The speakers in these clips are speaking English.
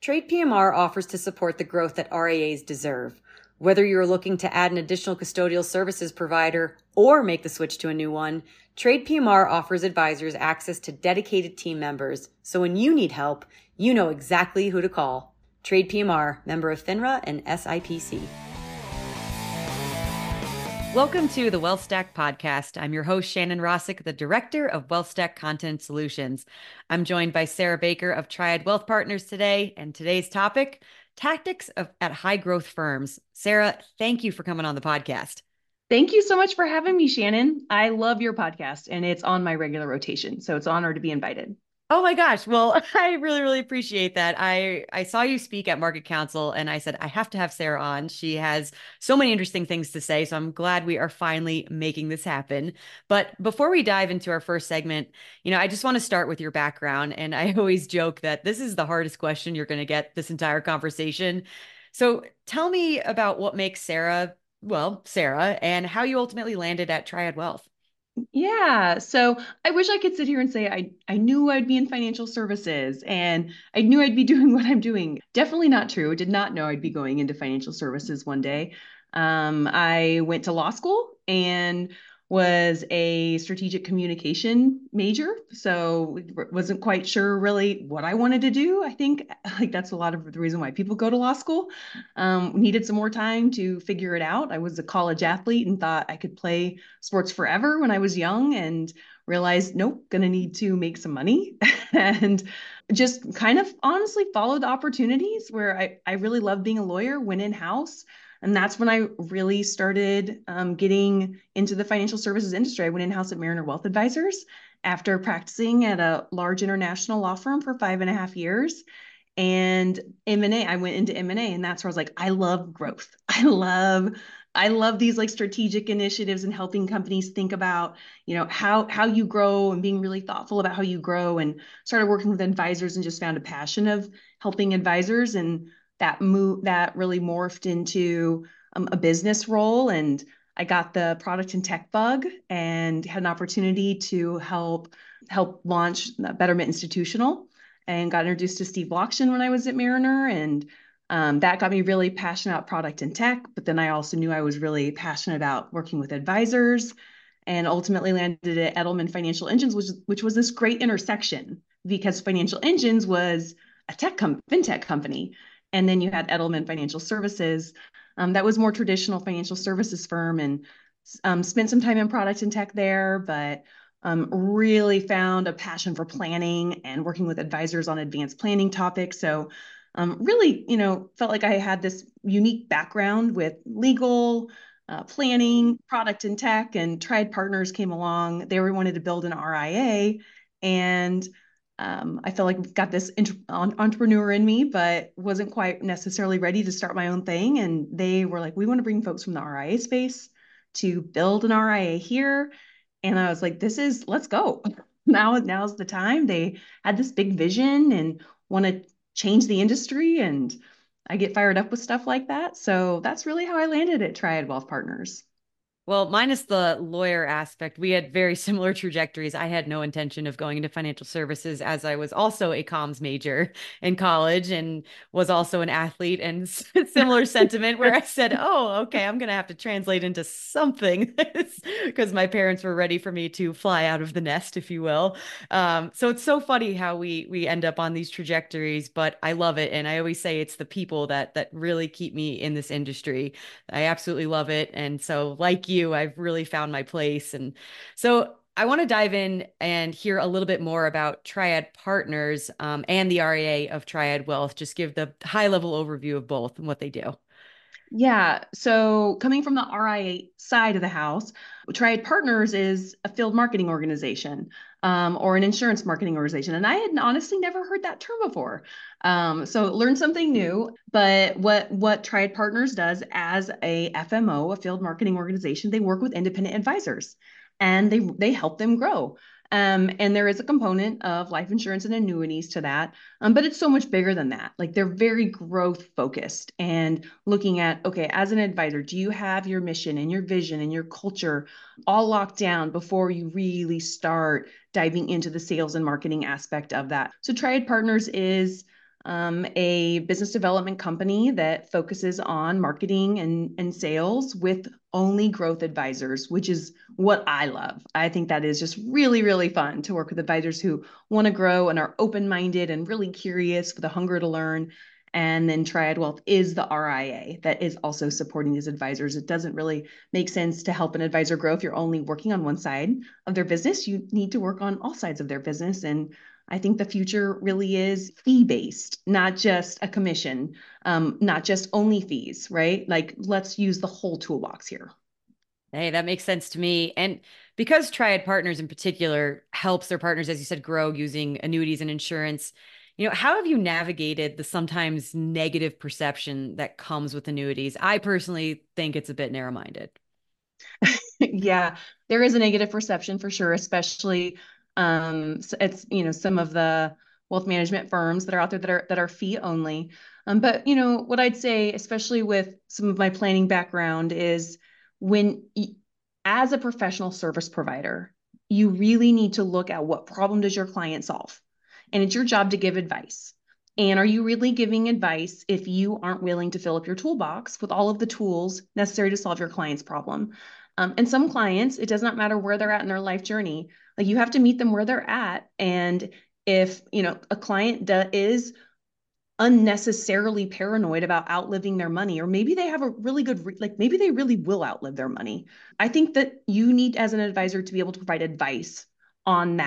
Trade PMR offers to support the growth that RIAs deserve. Whether you're looking to add an additional custodial services provider or make the switch to a new one, Trade PMR offers advisors access to dedicated team members. So when you need help, you know exactly who to call. Trade PMR, member of FINRA and SIPC. Welcome to the WealthStack podcast. I'm your host, Shannon Rossick, the Director of WealthStack Content Solutions. I'm joined by Sarah Baker of Triad Wealth Partners today, and today's topic, tactics at high growth firms. Sarah, thank you for coming on the podcast. Thank you so much for having me, Shannon. I love your podcast and it's on my regular rotation. So it's an honor to be invited. Oh my gosh. Well, I really appreciate that. I saw you speak at Market Council and I said, I have to have Sarah on. She has so many interesting things to say. So I'm glad we are finally making this happen. But before we dive into our first segment, I just want to start with your background. And I always joke that this is the hardest question you're going to get this entire conversation. So tell me about what makes Sarah, Sarah, and how you ultimately landed at Triad Wealth. Yeah. So I wish I could sit here and say I knew I'd be in financial services and I knew I'd be doing what I'm doing. Definitely not true. I did not know I'd be going into financial services one day. I went to law school and was a strategic communication major. So wasn't quite sure really what I wanted to do. I think like that's a lot of the reason why people go to law school. Needed some more time to figure it out. I was a college athlete and thought I could play sports forever when I was young and realized, nope, gonna need to make some money and just kind of honestly followed the opportunities where I really loved being a lawyer, went in house. And that's when I really started getting into the financial services industry. I went in house at Mariner Wealth Advisors after practicing at a large international law firm for 5.5 years. And M&A, I went into M&A, and that's where I was like, I love growth. I love these like strategic initiatives and helping companies think about, how you grow and being really thoughtful about how you grow, and started working with advisors and just found a passion of helping advisors. And that really morphed into a business role. And I got the product and tech bug and had an opportunity to help launch Betterment Institutional, and got introduced to Steve Lockshin when I was at Mariner. And that got me really passionate about product and tech. But then I also knew I was really passionate about working with advisors, and ultimately landed at Edelman Financial Engines, which was this great intersection because Financial Engines was a fintech company. And then you had Edelman Financial Services, that was more traditional financial services firm, and spent some time in product and tech there, but really found a passion for planning and working with advisors on advanced planning topics. So really, felt like I had this unique background with legal, planning, product and tech, and Triad Partners came along. They wanted to build an RIA, and I felt like I've got this entrepreneur in me, but wasn't quite necessarily ready to start my own thing. And they were like, we want to bring folks from the RIA space to build an RIA here. And I was like, let's go. Now's the time. They had this big vision and want to change the industry. And I get fired up with stuff like that. So that's really how I landed at Triad Wealth Partners. Well, minus the lawyer aspect, we had very similar trajectories. I had no intention of going into financial services as I was also a comms major in college and was also an athlete, and similar sentiment where I said, oh, okay, I'm going to have to translate into something because my parents were ready for me to fly out of the nest, if you will. So it's so funny how we end up on these trajectories, but I love it. And I always say it's the people that really keep me in this industry. I absolutely love it. And so like you, I've really found my place. And so I want to dive in and hear a little bit more about Triad Partners and the RIA of Triad Wealth. Just give the high level overview of both and what they do. Yeah. So coming from the RIA side of the house, Triad Partners is a field marketing organization, or an insurance marketing organization. And I had honestly never heard that term before. So learned something new. But what Triad Partners does as a FMO, a field marketing organization, they work with independent advisors and they help them grow. And there is a component of life insurance and annuities to that. But it's so much bigger than that. Like they're very growth focused and looking at, okay, as an advisor, do you have your mission and your vision and your culture all locked down before you really start diving into the sales and marketing aspect of that? So Triad Partners is a business development company that focuses on marketing and sales with only growth advisors, which is what I love. I think that is just really, really fun to work with advisors who want to grow and are open-minded and really curious with a hunger to learn. And then Triad Wealth is the RIA that is also supporting these advisors. It doesn't really make sense to help an advisor grow if you're only working on one side of their business. You need to work on all sides of their business. And I think the future really is fee-based, not just a commission, not just only fees, right? Like, let's use the whole toolbox here. Hey, that makes sense to me. And because Triad Partners in particular helps their partners, as you said, grow using annuities and insurance, how have you navigated the sometimes negative perception that comes with annuities? I personally think it's a bit narrow-minded. Yeah, there is a negative perception for sure, especially it's some of the wealth management firms that are out there that are fee only. But what I'd say, especially with some of my planning background, is when as a professional service provider, you really need to look at what problem does your client solve, and it's your job to give advice. And are you really giving advice if you aren't willing to fill up your toolbox with all of the tools necessary to solve your client's problem? And some clients, it does not matter where they're at in their life journey. Like, you have to meet them where they're at. And if, a client is unnecessarily paranoid about outliving their money, or maybe they have a really good, like maybe they really will outlive their money. I think that you need, as an advisor, to be able to provide advice on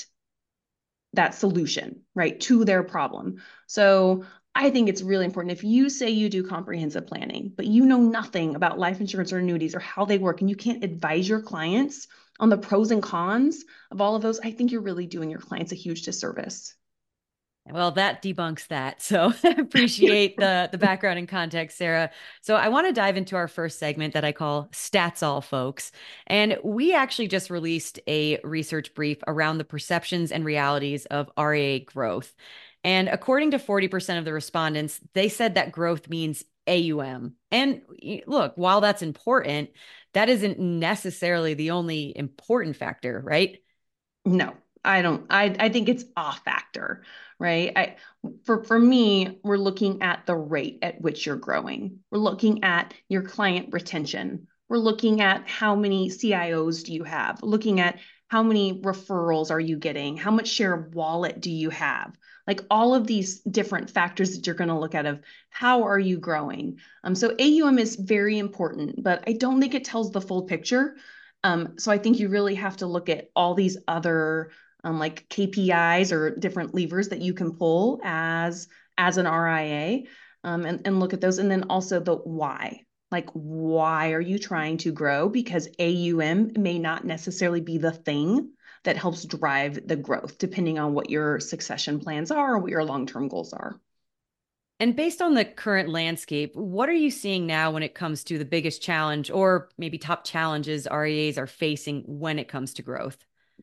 that solution, right, to their problem. So I think it's really important. If you say you do comprehensive planning, but you know nothing about life insurance or annuities or how they work, and you can't advise your clients on the pros and cons of all of those, I think you're really doing your clients a huge disservice. Well, that debunks that. So appreciate the background and context, Sarah. So I want to dive into our first segment that I call Stats All Folks. And we actually just released a research brief around the perceptions and realities of RAA growth. And according to 40% of the respondents, they said that growth means AUM. And look, while that's important, that isn't necessarily the only important factor, right? No, I don't. I think it's a factor, right? For me, we're looking at the rate at which you're growing. We're looking at your client retention. We're looking at how many CIOs do you have? Looking at how many referrals are you getting? How much share of wallet do you have? Like, all of these different factors that you're going to look at of how are you growing. So AUM is very important, but I don't think it tells the full picture. So I think you really have to look at all these other like KPIs or different levers that you can pull as an RIA, and look at those, and then also the why. Like, why are you trying to grow? Because AUM may not necessarily be the thing that helps drive the growth, depending on what your succession plans are or what your long-term goals are. And based on the current landscape, what are you seeing now when it comes to the biggest challenge or maybe top challenges REAs are facing when it comes to growth?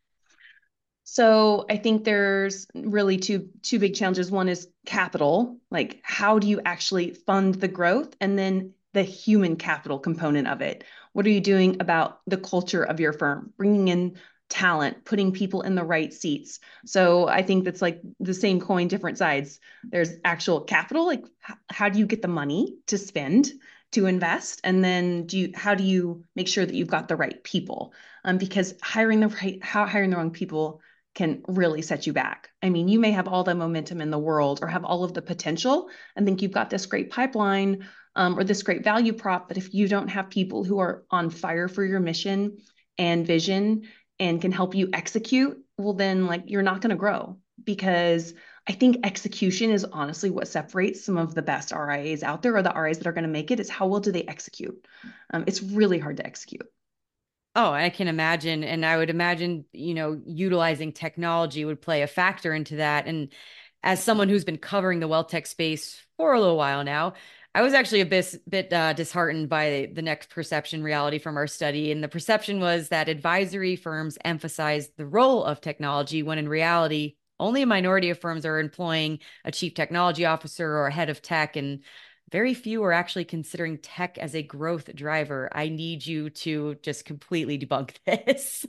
So I think there's really two big challenges. One is capital, like how do you actually fund the growth, and then the human capital component of it. What are you doing about the culture of your firm, bringing in talent, putting people in the right seats? So I think that's like the same coin, different sides. There's actual capital, like how do you get the money to spend, to invest, and then how do you make sure that you've got the right people? Because hiring the wrong people can really set you back. I mean, you may have all the momentum in the world or have all of the potential and think you've got this great pipeline, or this great value prop. But if you don't have people who are on fire for your mission and vision and can help you execute, well, then like you're not going to grow, because I think execution is honestly what separates some of the best RIAs out there, or the RIAs that are going to make it, is how well do they execute. It's really hard to execute. Oh, I can imagine. And I would imagine, utilizing technology would play a factor into that. And as someone who's been covering the wealth tech space for a little while now, I was actually a bit disheartened by the next perception reality from our study. And the perception was that advisory firms emphasize the role of technology when in reality, only a minority of firms are employing a chief technology officer or a head of tech. And very few are actually considering tech as a growth driver. I need you to just completely debunk this.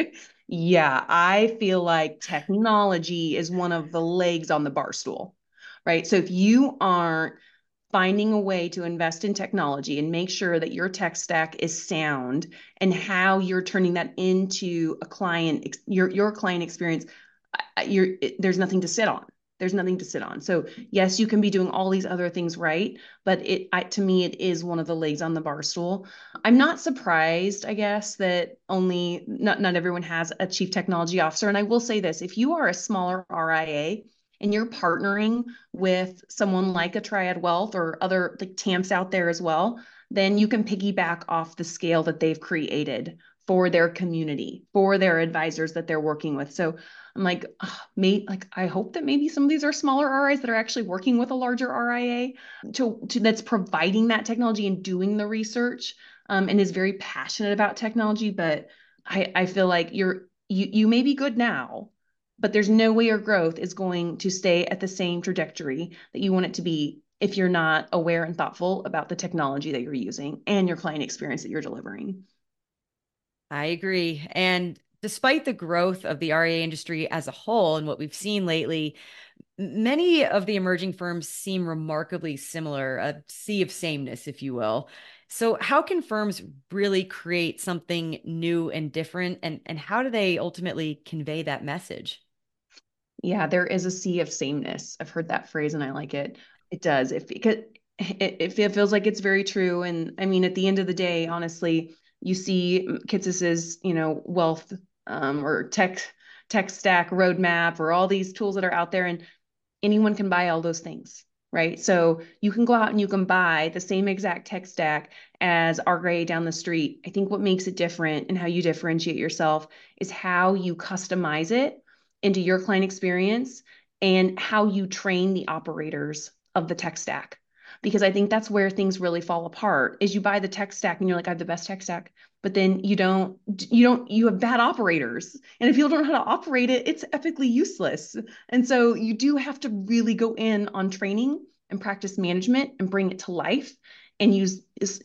Yeah, I feel like technology is one of the legs on the bar stool, right? So if you aren't finding a way to invest in technology and make sure that your tech stack is sound and how you're turning that into a client, your client experience, there's nothing to sit on. There's nothing to sit on. So yes, you can be doing all these other things right, but to me, it is one of the legs on the bar stool. I'm not surprised, I guess, that only not everyone has a chief technology officer. And I will say this: if you are a smaller RIA and you're partnering with someone like a Triad Wealth or other like TAMPs out there as well, then you can piggyback off the scale that they've created for their community, for their advisors that they're working with. So I'm like, like I hope that maybe some of these are smaller RIAs that are actually working with a larger RIA to that's providing that technology and doing the research, and is very passionate about technology. But I feel like you may be good now, but there's no way your growth is going to stay at the same trajectory that you want it to be if you're not aware and thoughtful about the technology that you're using and your client experience that you're delivering. I agree. And despite the growth of the REA industry as a whole and what we've seen lately, many of the emerging firms seem remarkably similar, a sea of sameness, if you will. So, how can firms really create something new and different? And how do they ultimately convey that message? Yeah, there is a sea of sameness. I've heard that phrase and I like it. It does. Because it feels like it's very true. And I mean, at the end of the day, honestly, you see Kitsis's, wealth, or tech stack roadmap or all these tools that are out there, and anyone can buy all those things, right? So you can go out and you can buy the same exact tech stack as our gray down the street. I think what makes it different and how you differentiate yourself is how you customize it into your client experience and how you train the operators of the tech stack. Because I think that's where things really fall apart is you buy the tech stack and you're like, I have the best tech stack, but then you have bad operators. And if you don't know how to operate it, it's epically useless. And so you do have to really go in on training and practice management and bring it to life and use,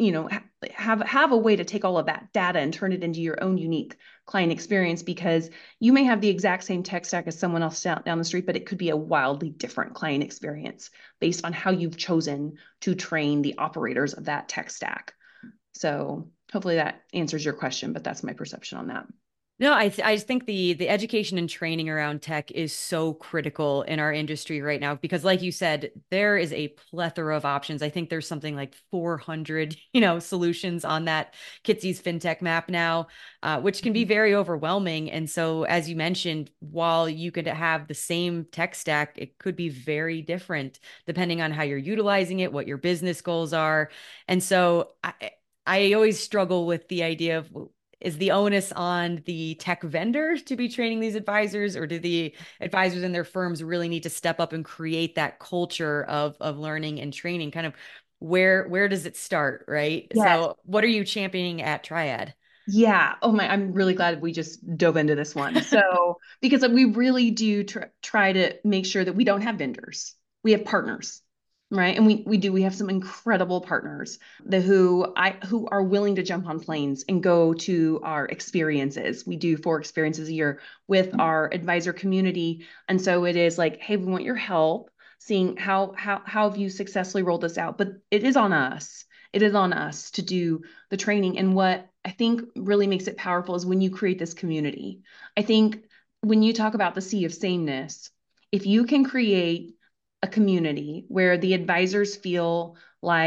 have a way to take all of that data and turn it into your own unique client experience, because you may have the exact same tech stack as someone else down the street, but it could be a wildly different client experience based on how you've chosen to train the operators of that tech stack. So hopefully that answers your question, but that's my perception on that. No, I just think the education and training around tech is so critical in our industry right now because like you said, there is a plethora of options. I think there's something like 400, solutions on that Kitsy's FinTech map now, which can be very overwhelming. And so as you mentioned, while you could have the same tech stack, it could be very different depending on how you're utilizing it, what your business goals are. And so I always struggle with the idea of is the onus on the tech vendors to be training these advisors, or do the advisors and their firms really need to step up and create that culture of learning and training? Kind of where does it start, right? Yes. So what are you championing at Triad? Yeah. Oh my, I'm really glad we just dove into this one. So, because we really do try to make sure that we don't have vendors. We have partners, right? And we have some incredible partners who are willing to jump on planes and go to our experiences. We do 4 experiences a year with our advisor community. And so it is like, hey, we want your help seeing how have you successfully rolled this out? But it is on us. It is on us to do the training. And what I think really makes it powerful is when you create this community. I think when you talk about the sea of sameness, if you can create a community where the advisors feel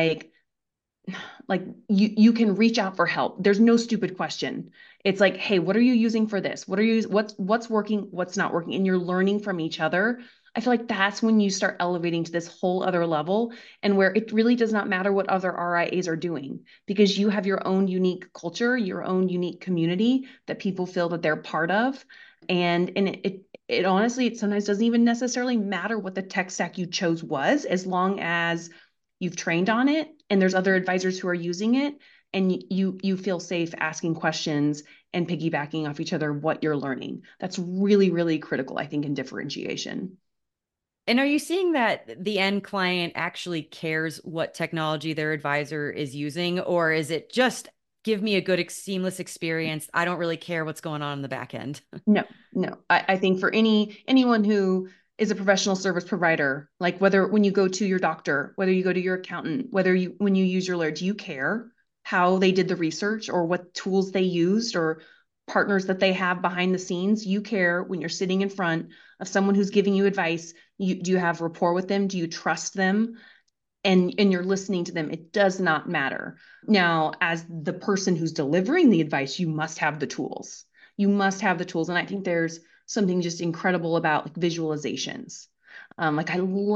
like you can reach out for help. There's no stupid question. It's like, hey, what are you using for this? What's working, what's not working? And you're learning from each other. I feel like that's when you start elevating to this whole other level and where it really does not matter what other RIAs are doing because you have your own unique culture, your own unique community that people feel that they're part of. And it honestly, it sometimes doesn't even necessarily matter what the tech stack you chose was, as long as you've trained on it and there's other advisors who are using it and you feel safe asking questions and piggybacking off each other what you're learning. That's really, really critical, I think, in differentiation. And are you seeing that the end client actually cares what technology their advisor is using, or is it just give me a good, seamless experience? I don't really care what's going on in the back end. No, no. I think for anyone who is a professional service provider. Like whether when you go to your doctor, whether you go to your accountant, whether you when you use your lawyer, do you care how they did the research or what tools they used or partners that they have behind the scenes? You care when you're sitting in front of someone who's giving you advice. Do you have rapport with them? Do you trust them? And you're listening to them. It does not matter. Now, as the person who's delivering the advice, you must have the tools. You must have the tools. And I think there's something just incredible about like visualizations. Like I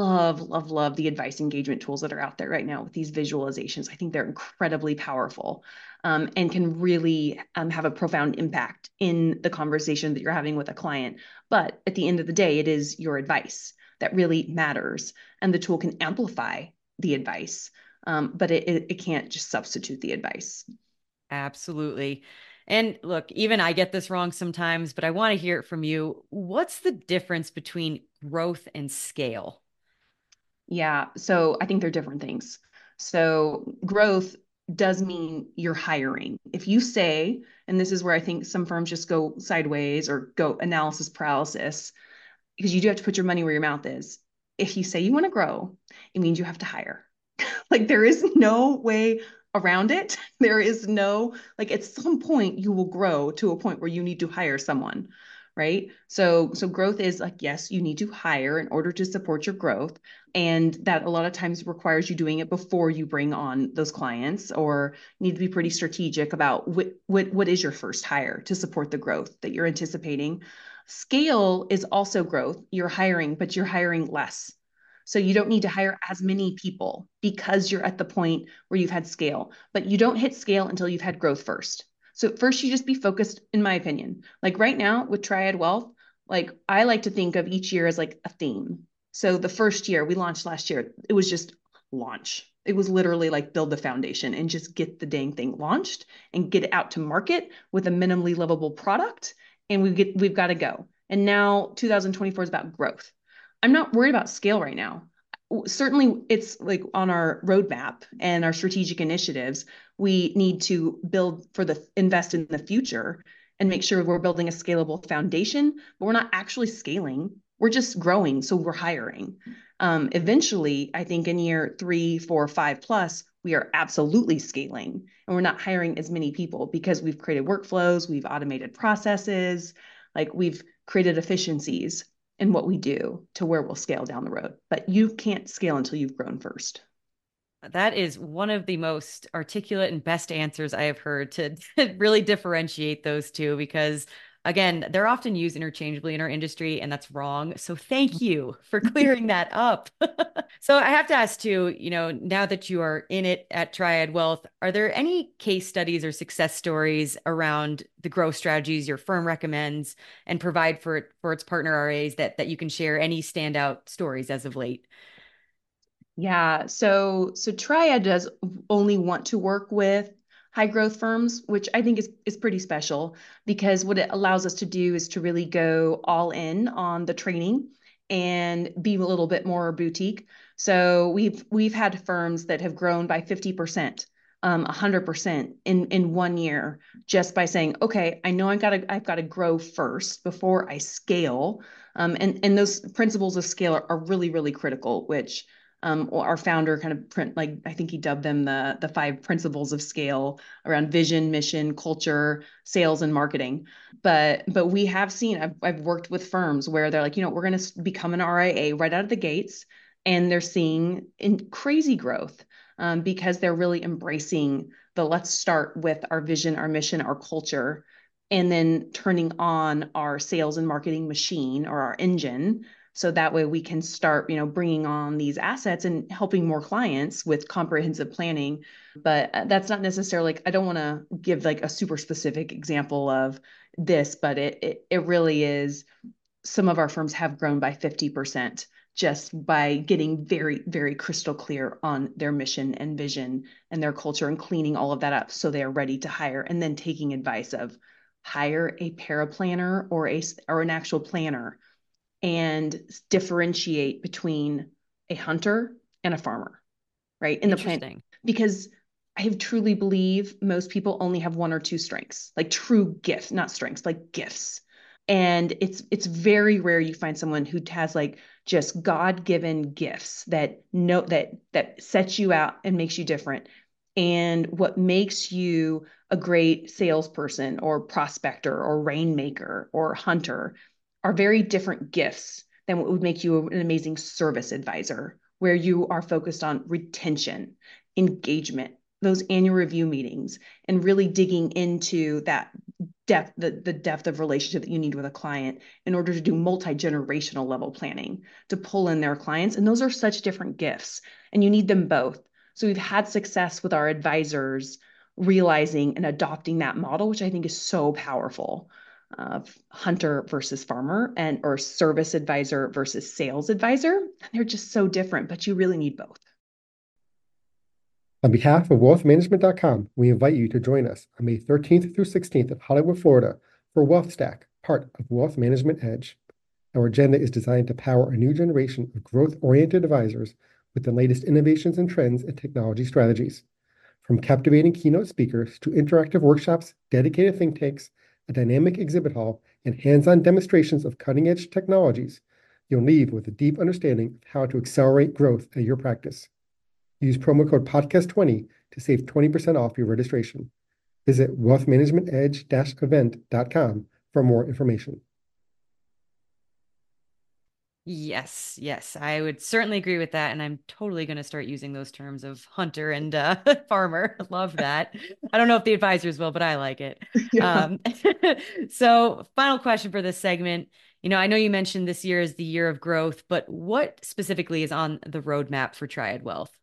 love the advice engagement tools that are out there right now with these visualizations. I think they're incredibly powerful, and can really have a profound impact in the conversation that you're having with a client. But at the end of the day, it is your advice that really matters, and the tool can amplify the advice, but it can't just substitute the advice. Absolutely. And look, even I get this wrong sometimes, but I want to hear it from you. What's the difference between growth and scale? Yeah, so I think they're different things. So growth does mean you're hiring. If you say, and this is where I think some firms just go sideways or go analysis paralysis, because you do have to put your money where your mouth is. If you say you want to grow, it means you have to hire. Like there is no way around it. There is no, like at some point you will grow to a point where you need to hire someone, right? So growth is like, yes, you need to hire in order to support your growth. And that a lot of times requires you doing it before you bring on those clients, or need to be pretty strategic about what is your first hire to support the growth that you're anticipating. Scale is also growth. You're hiring, but you're hiring less. So you don't need to hire as many people because you're at the point where you've had scale, but you don't hit scale until you've had growth first. So first you just be focused, in my opinion. Like right now with Triad Wealth, like I like to think of each year as like a theme. So the first year we launched last year, it was just launch. It was literally like build the foundation and just get the dang thing launched and get it out to market with a minimally livable product. And we've got to go. And now 2024 is about growth. I'm not worried about scale right now. Certainly, it's like on our roadmap and our strategic initiatives. We need to build for the invest in the future and make sure we're building a scalable foundation, but we're not actually scaling. We're just growing, so we're hiring. Eventually, I think in year 3, 4, 5 plus, we are absolutely scaling, and we're not hiring as many people because we've created workflows, we've automated processes, like we've created efficiencies in what we do to where we'll scale down the road. But you can't scale until you've grown first. That is one of the most articulate and best answers I have heard to really differentiate those two because, again, they're often used interchangeably in our industry, and that's wrong. So, thank you for clearing that up. So, I have to ask too, now that you are in it at Triad Wealth, are there any case studies or success stories around the growth strategies your firm recommends and provide for its partner RAs that you can share? Any standout stories as of late? Yeah, so Triad does only want to work with high growth firms, which I think is pretty special because what it allows us to do is to really go all in on the training and be a little bit more boutique. So we've had firms that have grown by 50%, 100% in 1 year just by saying, okay, I know I've got to grow first before I scale. And those principles of scale are really, really critical, which our founder kind of print like I think he dubbed them the 5 principles of scale around vision, mission, culture, sales, and marketing. But we have seen I've worked with firms where they're like, we're going to become an RIA right out of the gates, and they're seeing in crazy growth because they're really embracing the let's start with our vision, our mission, our culture, and then turning on our sales and marketing machine or our engine so that way we can start bringing on these assets and helping more clients with comprehensive planning. But that's not necessarily like I don't want to give like a super specific example of this, but it really is. Some of our firms have grown by 50% just by getting very, very crystal clear on their mission and vision and their culture and cleaning all of that up so they are ready to hire, and then taking advice of hire a paraplanner or an actual planner and differentiate between a hunter and a farmer, right? In the plant, Interesting. because I truly believe most people only have one or two strengths, like true gifts, not strengths, like gifts. And it's very rare you find someone who has like just God-given gifts that sets you out and makes you different. And what makes you a great salesperson or prospector or rainmaker or hunter are very different gifts than what would make you an amazing service advisor, where you are focused on retention, engagement, those annual review meetings, and really digging into that depth, the depth of relationship that you need with a client in order to do multi-generational level planning to pull in their clients. And those are such different gifts, and you need them both. So we've had success with our advisors realizing and adopting that model, which I think is so powerful, of hunter versus farmer, and or service advisor versus sales advisor. They're just so different, but you really need both. On behalf of wealthmanagement.com, we invite you to join us on May 13th through 16th in Hollywood, Florida for Wealth Stack, part of Wealth Management Edge. Our agenda is designed to power a new generation of growth-oriented advisors with the latest innovations and trends in technology strategies. From captivating keynote speakers to interactive workshops, dedicated think tanks, a dynamic exhibit hall, and hands-on demonstrations of cutting-edge technologies, you'll leave with a deep understanding of how to accelerate growth at your practice. Use promo code podcast20 to save 20% off your registration. Visit wealthmanagementedge-event.com for more information. Yes, yes, I would certainly agree with that. And I'm totally going to start using those terms of hunter and farmer. Love that. I don't know if the advisors will, but I like it. Yeah. So, final question for this segment. I know you mentioned this year is the year of growth, but what specifically is on the roadmap for Triad Wealth?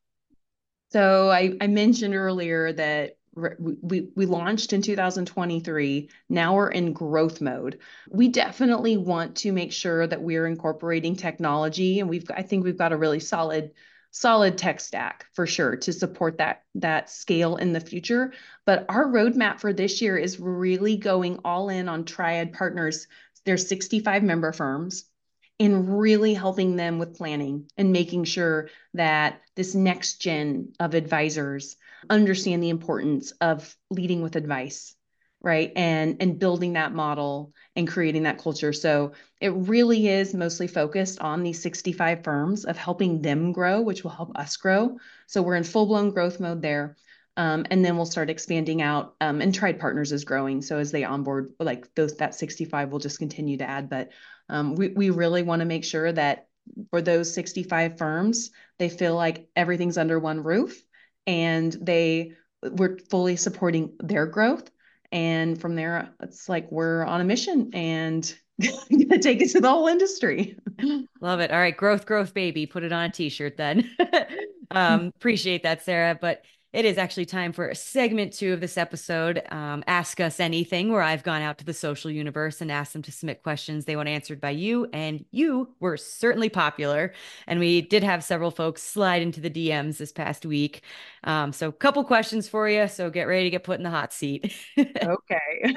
So I mentioned earlier that we launched in 2023. Now we're in growth mode. We definitely want to make sure that we're incorporating technology, and I think we've got a really solid tech stack for sure to support that scale in the future. But our roadmap for this year is really going all in on Triad Partners. There's 65 member firms, and really helping them with planning and making sure that this next gen of advisors understand the importance of leading with advice, right? And building that model and creating that culture. So it really is mostly focused on these 65 firms of helping them grow, which will help us grow. So we're in full-blown growth mode there. And then we'll start expanding out, and Triad Partners is growing. So as they onboard, like that 65 will just continue to add. But we really want to make sure that for those 65 firms, they feel like everything's under one roof, and we're fully supporting their growth. And from there, it's like we're on a mission and gonna take it to the whole industry. Love it. All right, growth, baby. Put it on a t-shirt then. Appreciate that, Sarah. But it is actually time for segment 2 of this episode. Ask Us Anything, where I've gone out to the social universe and asked them to submit questions they want answered by you. And you were certainly popular. And we did have several folks slide into the DMs this past week. So a couple questions for you. So get ready to get put in the hot seat. Okay.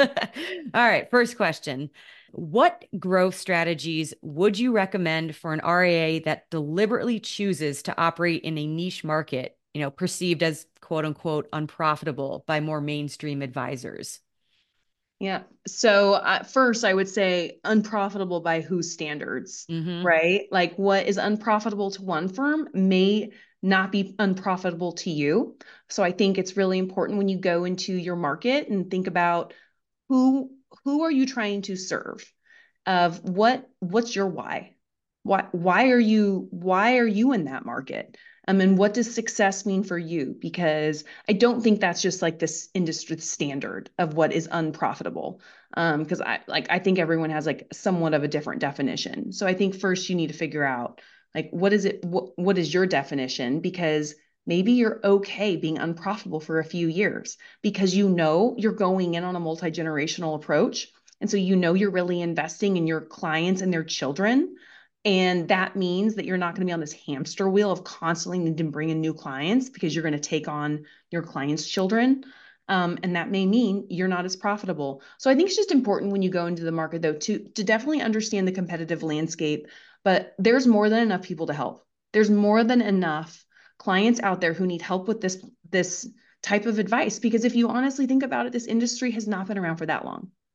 All right, first question. What growth strategies would you recommend for an RIA that deliberately chooses to operate in a niche market, perceived as quote unquote unprofitable by more mainstream advisors? Yeah. So first, I would say unprofitable by whose standards, Mm-hmm. right? Like what is unprofitable to one firm may not be unprofitable to you. So I think it's really important when you go into your market and think about who who are you trying to serve? Of what's your why? Why are you in that market? And what does success mean for you? Because I don't think that's just like this industry standard of what is unprofitable. Because I think everyone has like somewhat of a different definition. So I think first you need to figure out like what is it, what is your definition? Because maybe you're okay being unprofitable for a few years because you're going in on a multi-generational approach. And so you're really investing in your clients and their children. And that means that you're not going to be on this hamster wheel of constantly needing to bring in new clients because you're going to take on your clients' children. And that may mean you're not as profitable. So I think it's just important when you go into the market, though, to definitely understand the competitive landscape. But there's more than enough people to help. There's more than enough clients out there who need help with this type of advice. Because if you honestly think about it, this industry has not been around for that long.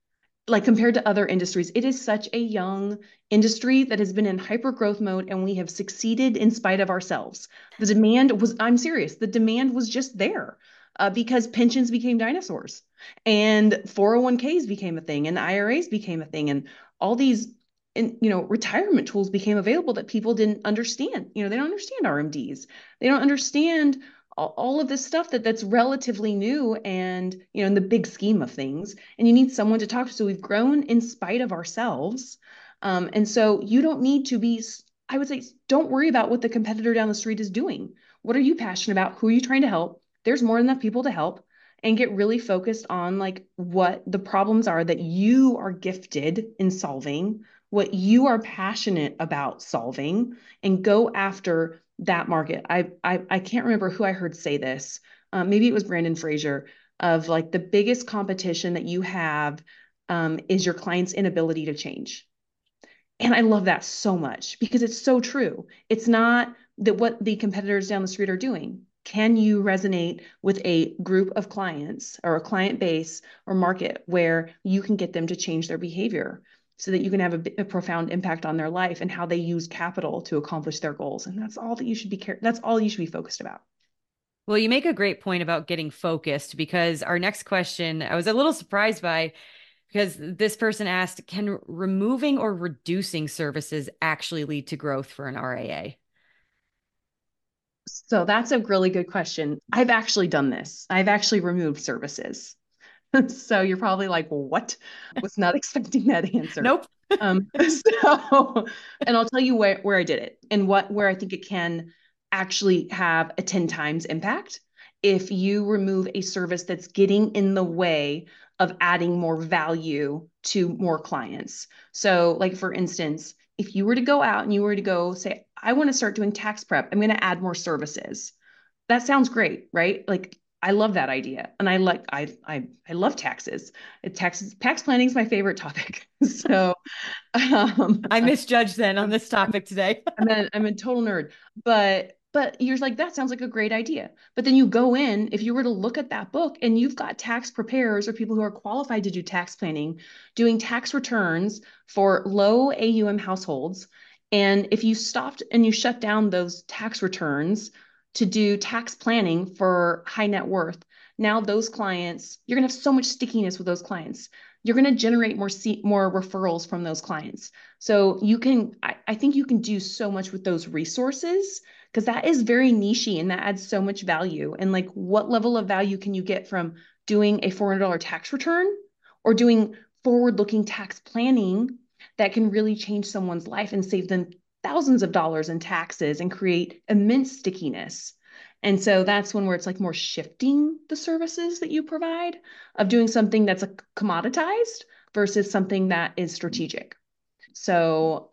like compared to other industries, it is such a young industry that has been in hyper growth mode, and we have succeeded in spite of ourselves. The demand was, I'm serious, the demand was just there because pensions became dinosaurs and 401ks became a thing and IRAs became a thing and all these retirement tools became available that people didn't understand. They don't understand RMDs. They don't understand all of this stuff that's relatively new and in the big scheme of things, and you need someone to talk to. So we've grown in spite of ourselves, and so you don't need to be, I would say, don't worry about what the competitor down the street is doing. What are you passionate about? Who are you trying to help? There's more than enough people to help, and get really focused on like what the problems are that you are gifted in solving, what you are passionate about solving, and go after that market. I can't remember who I heard say this. Maybe it was Brandon Fraser, of like the biggest competition that you have is your client's inability to change. And I love that so much because it's so true. It's not that what the competitors down the street are doing. Can you resonate with a group of clients or a client base or market where you can get them to change their behavior so that you can have a profound impact on their life and how they use capital to accomplish their goals? And that's all that you should be that's all you should be focused about. Well, you make a great point about getting focused, because our next question I was a little surprised by, because this person asked, can removing or reducing services actually lead to growth for an RIA? So that's a really good question. I've actually done this. I've actually removed services. So you're probably like, well, what? Was not expecting that answer. Nope. And I'll tell you where I did it and where I think it can actually have a 10 times impact if you remove a service that's getting in the way of adding more value to more clients. So, like for instance, if you were to go out and you were to go say, I want to start doing tax prep, I'm going to add more services. That sounds great, right? Like I love that idea. And I love taxes. Tax planning is my favorite topic. So I misjudged then on this topic today. I'm a total nerd. But you're like, that sounds like a great idea. But then you go in, if you were to look at that book and you've got tax preparers or people who are qualified to do tax planning, doing tax returns for low AUM households. And if you stopped and you shut down those tax returns to do tax planning for high net worth, now those clients, you're going to have so much stickiness with those clients. You're going to generate more referrals from those clients. So I think you can do so much with those resources because that is very nichey and that adds so much value. And like, what level of value can you get from doing a $400 tax return or doing forward-looking tax planning that can really change someone's life and save them thousands of dollars in taxes and create immense stickiness? And so that's where it's like more shifting the services that you provide, of doing something that's a commoditized versus something that is strategic. So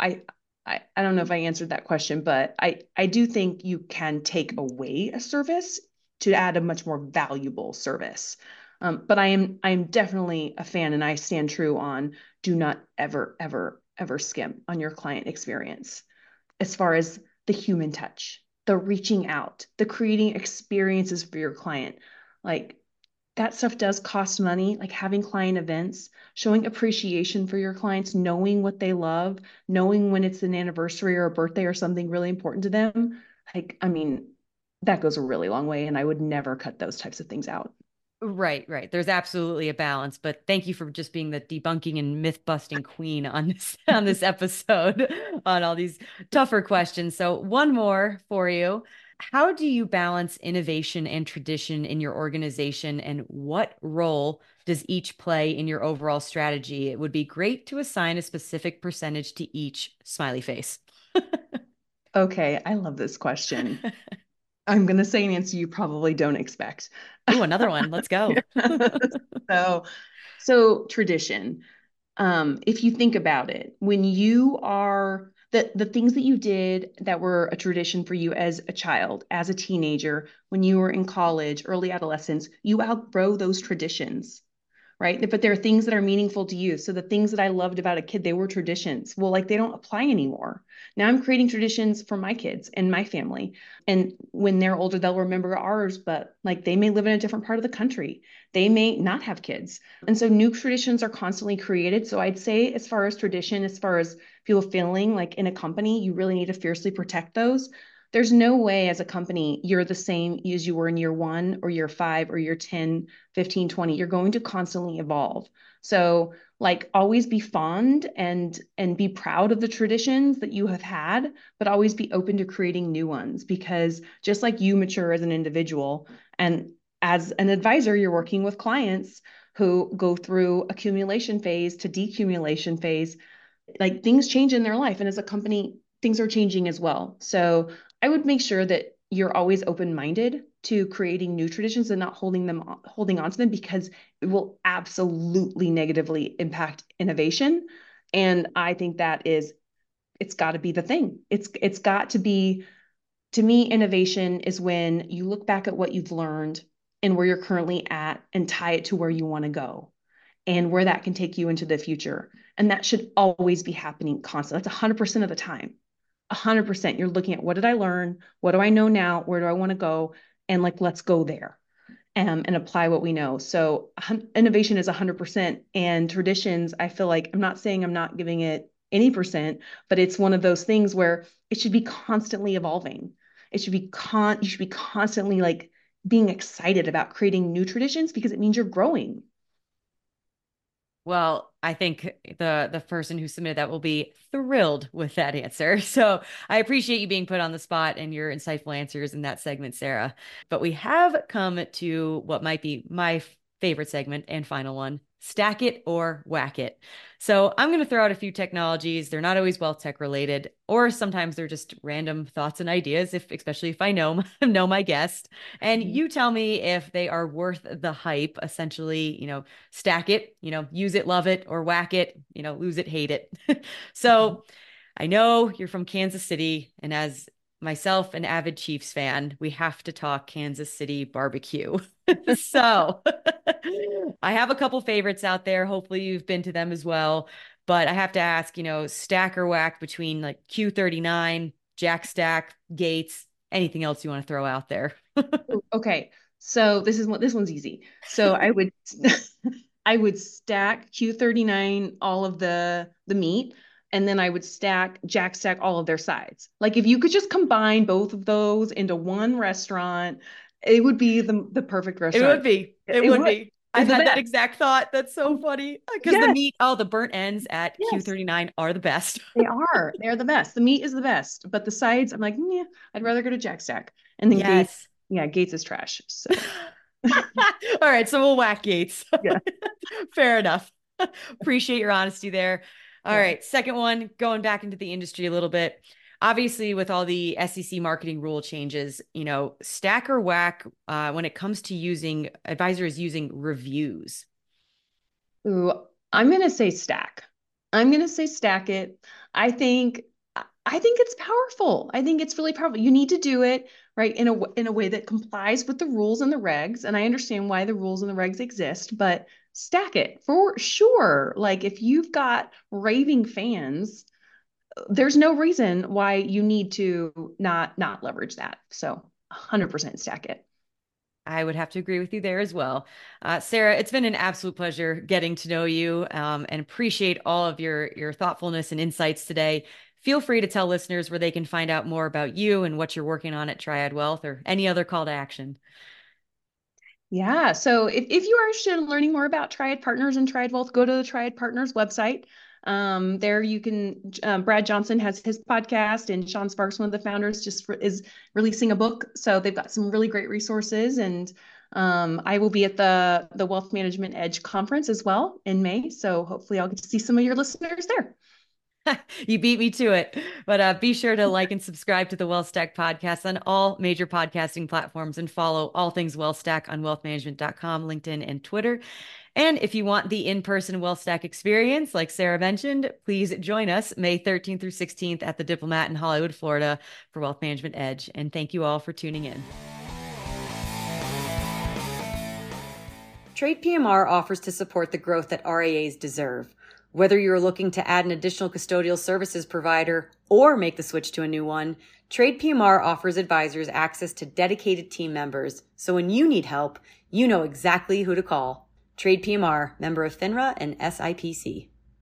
I don't know if I answered that question, but I do think you can take away a service to add a much more valuable service. But I'm definitely a fan, and I stand true on do not ever, ever, ever skim on your client experience as far as the human touch, the reaching out, the creating experiences for your client. Like that stuff does cost money, like having client events, showing appreciation for your clients, knowing what they love, knowing when it's an anniversary or a birthday or something really important to them. Like, I mean, that goes a really long way. And I would never cut those types of things out. Right, right. There's absolutely a balance, but thank you for just being the debunking and myth busting queen on this episode on all these tougher questions. So one more for you. How do you balance innovation and tradition in your organization, and what role does each play in your overall strategy? It would be great to assign a specific percentage to each smiley face. Okay, I love this question. I'm going to say an answer you probably don't expect. Ooh, another one. Let's go. so, so tradition. If you think about it, when you are the things that you did that were a tradition for you as a child, as a teenager, when you were in college, early adolescence, you outgrow those traditions. right? But there are things that are meaningful to you. So the things that I loved about a kid, they were traditions. Well, like they don't apply anymore. Now I'm creating traditions for my kids and my family. And when they're older, they'll remember ours, but like they may live in a different part of the country. They may not have kids. And so new traditions are constantly created. So I'd say, as far as tradition, as far as people feeling like in a company, you really need to fiercely protect those. There's no way as a company you're the same as you were in year 1 or year 5 or year 10, 15, 20. You're going to constantly evolve. So like always be fond and be proud of the traditions that you have had, but always be open to creating new ones, because just like you mature as an individual and as an advisor, you're working with clients who go through accumulation phase to decumulation phase. Like things change in their life, and as a company things are changing as well. So I would make sure that you're always open-minded to creating new traditions and not holding on to them, because it will absolutely negatively impact innovation. And I think that is, it's got to be the thing. It's got to be, to me, innovation is when you look back at what you've learned and where you're currently at and tie it to where you want to go and where that can take you into the future. And that should always be happening constantly. That's 100% of the time. 100%. You're looking at, what did I learn? What do I know now? Where do I want to go? And like, let's go there and apply what we know. So innovation is 100%. And traditions, I feel like, I'm not saying I'm not giving it any percent, but it's one of those things where it should be constantly evolving. It should be you should be constantly like being excited about creating new traditions, because it means you're growing. Well, I think the person who submitted that will be thrilled with that answer. So I appreciate you being put on the spot and your insightful answers in that segment, Sarah. But we have come to what might be my favorite segment and final one: stack it or whack it. So I'm going to throw out a few technologies. They're not always wealth tech related, or sometimes they're just random thoughts and ideas, especially if I know my guest. And you tell me if they are worth the hype. Essentially, stack it, use it, love it, or whack it, lose it, hate it. So I know you're from Kansas City, and as myself, an avid Chiefs fan, we have to talk Kansas City barbecue. So I have a couple favorites out there. Hopefully you've been to them as well. But I have to ask, stack or whack between like Q39, Jack Stack, Gates, anything else you want to throw out there? Okay. So this one's easy. So I would I would stack Q39 all of the meat, and then I would Jack Stack all of their sides. Like if you could just combine both of those into one restaurant, it would be the perfect It would restaurant. be. It It would would. be. I've It's the had that best. exact thought. That's so Oh, funny because yes, the burnt ends at yes, Q39 are the best. they are. They're the best. The meat is the best, but the sides, I'm like, yeah, I'd rather go to Jack Stack. And then Gates, Yes. yeah, Gates is trash. So All right, so we'll whack Gates. yeah, Fair enough. Appreciate your honesty there. All yeah. right, second one, going back into the industry a little bit. Obviously, with all the SEC marketing rule changes, stack or whack when it comes to using advisors using reviews. Ooh, I'm gonna say stack. I'm gonna say stack it. I think I think it's powerful. I think it's really powerful. You need to do it right in a way that complies with the rules and the regs. And I understand why the rules and the regs exist, but stack it for sure. Like if you've got raving fans, there's no reason why you need to not leverage that. So 100% stack it. I would have to agree with you there as well. Sarah, it's been an absolute pleasure getting to know you and appreciate all of your thoughtfulness and insights today. Feel free to tell listeners where they can find out more about you and what you're working on at Triad Wealth or any other call to action. Yeah. So if you are interested in learning more about Triad Partners and Triad Wealth, go to the Triad Partners website. There you can, Brad Johnson has his podcast, and Sean Sparks, one of the founders, is releasing a book. So they've got some really great resources. And I will be at the Wealth Management Edge conference as well in May. So hopefully I'll get to see some of your listeners there. You beat me to it. But be sure to like and subscribe to the WealthStack podcast on all major podcasting platforms and follow all things WealthStack on wealthmanagement.com, LinkedIn, and Twitter. And if you want the in-person WealthStack experience, like Sarah mentioned, please join us May 13th through 16th at the Diplomat in Hollywood, Florida for Wealth Management Edge. And thank you all for tuning in. Trade PMR offers to support the growth that RIAs deserve. Whether you're looking to add an additional custodial services provider or make the switch to a new one, Trade PMR offers advisors access to dedicated team members, so when you need help, you know exactly who to call. Trade PMR, member of FINRA and SIPC.